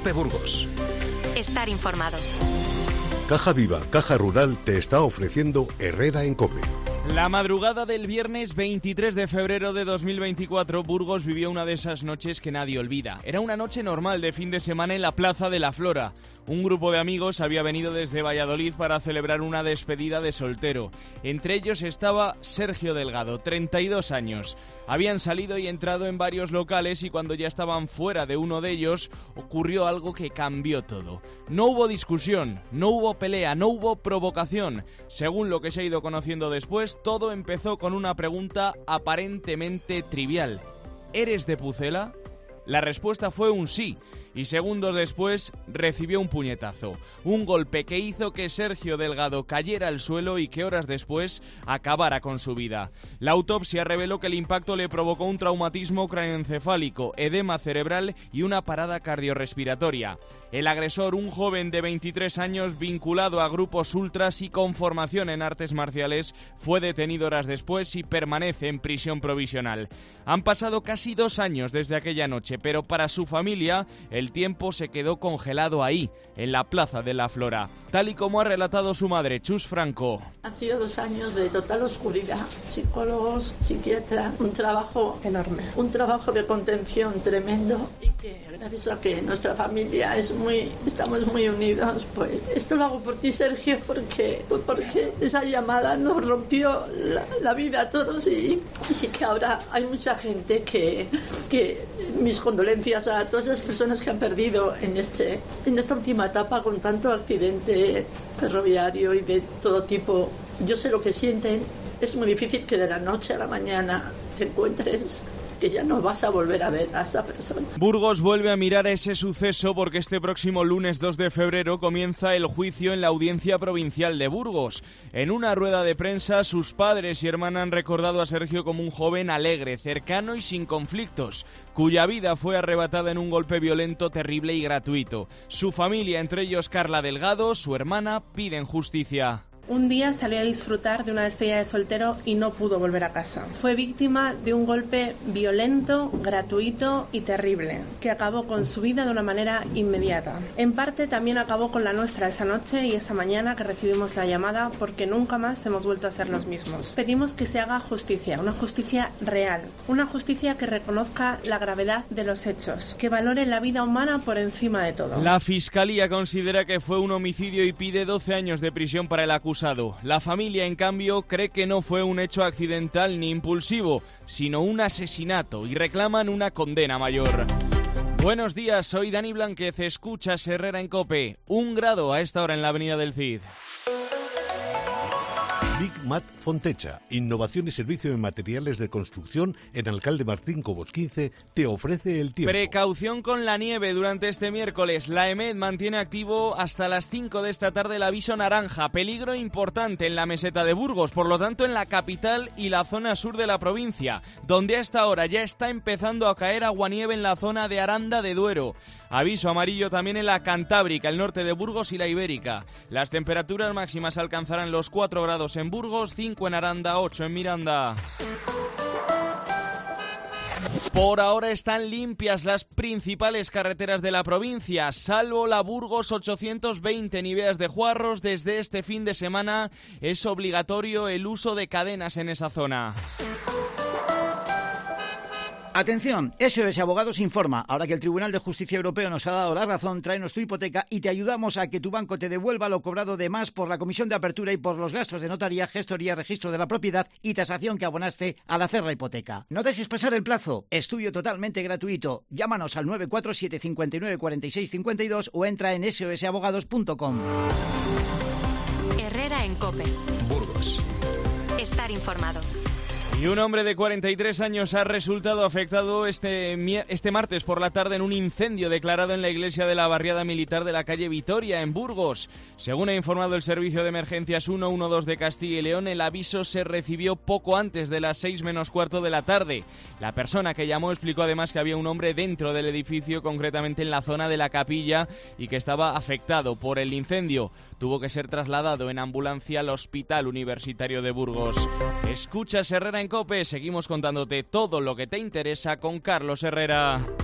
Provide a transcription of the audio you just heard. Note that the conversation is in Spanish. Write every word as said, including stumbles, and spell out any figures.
COPE Burgos. Estar informado. Caja Viva, Caja Rural te está ofreciendo Herrera en COPE. La madrugada del viernes veintitrés de febrero de dos mil veinticuatro, Burgos vivió una de esas noches que nadie olvida. Era una noche normal de fin de semana en la Plaza de la Flora. Un grupo de amigos había venido desde Valladolid para celebrar una despedida de soltero. Entre ellos estaba Sergio Delgado, treinta y dos años. Habían salido y entrado en varios locales y cuando ya estaban fuera de uno de ellos, ocurrió algo que cambió todo. No hubo discusión, no hubo pelea, no hubo provocación. Según lo que se ha ido conociendo después, todo empezó con una pregunta aparentemente trivial. ¿Eres de Pucela? La respuesta fue un sí, y segundos después recibió un puñetazo, un golpe que hizo que Sergio Delgado cayera al suelo y que horas después acabara con su vida. La autopsia reveló que el impacto le provocó un traumatismo craneoencefálico, edema cerebral y una parada cardiorrespiratoria. El agresor, un joven de veintitrés años vinculado a grupos ultras y con formación en artes marciales, fue detenido horas después y permanece en prisión provisional. Han pasado casi dos años desde aquella noche, pero para su familia el tiempo se quedó congelado ahí, en la Plaza de la Flora, tal y como ha relatado su madre, Chus Franco. Han sido dos años de total oscuridad, psicólogos, psiquiatras, un trabajo enorme, un trabajo de contención tremendo y que gracias a que nuestra familia es muy, estamos muy unidos, pues esto lo hago por ti, Sergio, porque, porque esa llamada nos rompió la, la vida a todos y, y sí que ahora hay mucha gente que, que mis condolencias a todas esas personas que han perdido en, este, en esta última etapa con tanto accidente ferroviario y de todo tipo. Yo sé lo que sienten, es muy difícil que de la noche a la mañana te encuentres que ya no vas a volver a ver a esa persona. Burgos vuelve a mirar ese suceso porque este próximo lunes dos de febrero comienza el juicio en la Audiencia Provincial de Burgos. En una rueda de prensa, sus padres y hermana han recordado a Sergio como un joven alegre, cercano y sin conflictos, cuya vida fue arrebatada en un golpe violento, terrible y gratuito. Su familia, entre ellos Carla Delgado, su hermana, piden justicia. Un día salió a disfrutar de una despedida de soltero y no pudo volver a casa. Fue víctima de un golpe violento, gratuito y terrible, que acabó con su vida de una manera inmediata. En parte también acabó con la nuestra esa noche y esa mañana que recibimos la llamada, porque nunca más hemos vuelto a ser los mismos. Pedimos que se haga justicia, una justicia real, una justicia que reconozca la gravedad de los hechos, que valore la vida humana por encima de todo. La Fiscalía considera que fue un homicidio y pide doce años de prisión para el acusado. La familia, en cambio, cree que no fue un hecho accidental ni impulsivo, sino un asesinato y reclaman una condena mayor. Buenos días, soy Dani Blanquez, escuchas Herrera en COPE. Un grado a esta hora en la Avenida del Cid. Big Mat Fontecha, innovación y servicio en materiales de construcción en Alcalde Martín Cobos quince, te ofrece el tiempo. Precaución con la nieve durante este miércoles. La EMET mantiene activo hasta las cinco de esta tarde el aviso naranja. Peligro importante en la meseta de Burgos, por lo tanto en la capital y la zona sur de la provincia, donde a esta hora ya está empezando a caer aguanieve en la zona de Aranda de Duero. Aviso amarillo también en la Cantábrica, el norte de Burgos y la Ibérica. Las temperaturas máximas alcanzarán los cuatro grados en Burgos, cinco en Aranda, ocho en Miranda. Por ahora están limpias las principales carreteras de la provincia, salvo la Burgos ochocientos veinte en Ibeas de Juarros. Desde este fin de semana es obligatorio el uso de cadenas en esa zona. Atención, S O S Abogados informa. Ahora que el Tribunal de Justicia Europeo nos ha dado la razón, tráenos tu hipoteca y te ayudamos a que tu banco te devuelva lo cobrado de más por la comisión de apertura y por los gastos de notaría, gestoría, registro de la propiedad y tasación que abonaste al hacer la hipoteca. No dejes pasar el plazo. Estudio totalmente gratuito. Llámanos al nueve cuatro siete cinco nueve cuatro seis cinco dos o entra en ese o ese abogados punto com. Herrera en COPE. Burgos. Estar informado. Y un hombre de cuarenta y tres años ha resultado afectado este, este martes por la tarde en un incendio declarado en la iglesia de la barriada militar de la calle Vitoria, en Burgos. Según ha informado el Servicio de Emergencias ciento doce de Castilla y León, el aviso se recibió poco antes de las seis menos cuarto de la tarde. La persona que llamó explicó además que había un hombre dentro del edificio, concretamente en la zona de la capilla, y que estaba afectado por el incendio. Tuvo que ser trasladado en ambulancia al Hospital Universitario de Burgos. Escuchas Herrera en COPE, seguimos contándote todo lo que te interesa con Carlos Herrera.